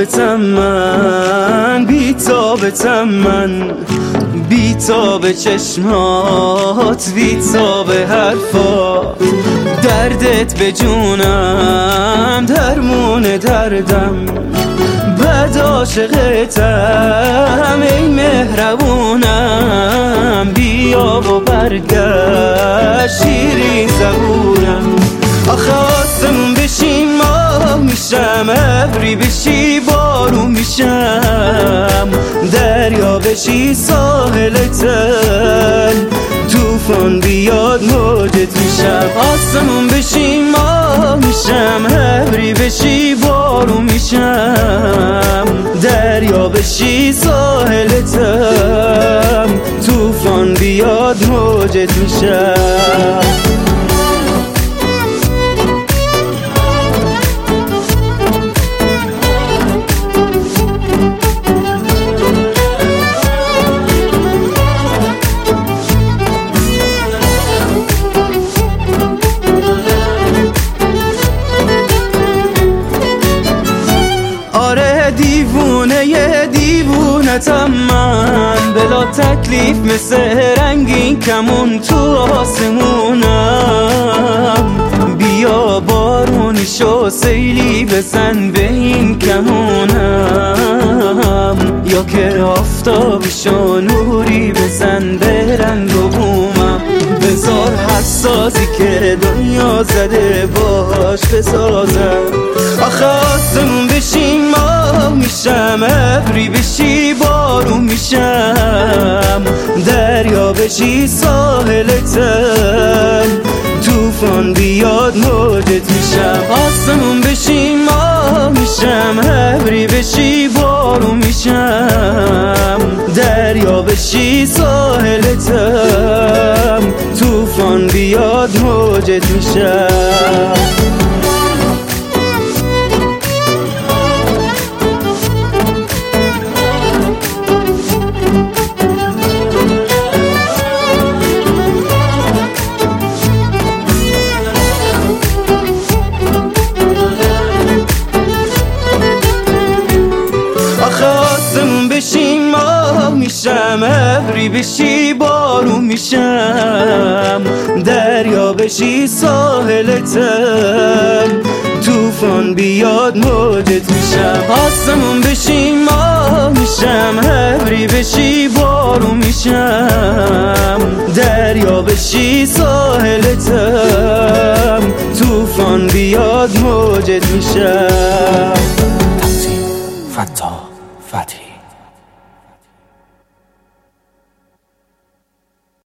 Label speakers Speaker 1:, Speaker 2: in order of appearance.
Speaker 1: بی‌تابتم من، بی‌تابتم من، بی‌تاب چشمات، بی‌تاب حرفات، دردت به جونم، درمون دردم، بد عاشقتم ای مهربونم، بیا و برگشت شیرین زبونم. آخه آسمون بشی ماه میشم، ابری بشی بارون میشم، دریا بشی ساحل تل، توفان بیاد موجت میشم. آسمون بشی ماه میشم، ابری بشی بارون میشم، دریا بشی ساحل تل، توفان بیاد موجت میشم. دیوونتم من، بلا تکلیف مثل رنگین کمون تو آسمونم، بیا بارونی شو سیلی بزن به این کمونم، یا که آفتابی شو نوری بزن به رنگ و بومم، بذار حساسی که دنیا زده باش بسازم. آخه آسمون بشی ماه میشم، ابری بشی بارون میشم، دریا بشی ساحل تل، توفان بیاد موجت میشم. آسمون بشی ماه میشم، ابری بشی بارون میشم، دریا بشی ساحل تل، توفان بیاد موجت میشم. آسمون بشی ماه میشم، ابری بشی بارون میشم، دریا بشی ساحل تل، توفان بیاد موجت میشم. آسمون بشی ماه میشم، ابری بشی بارون میشم، دریا بشی ساحل تل، توفان بیاد موجت میشم.
Speaker 2: فتاح فتحی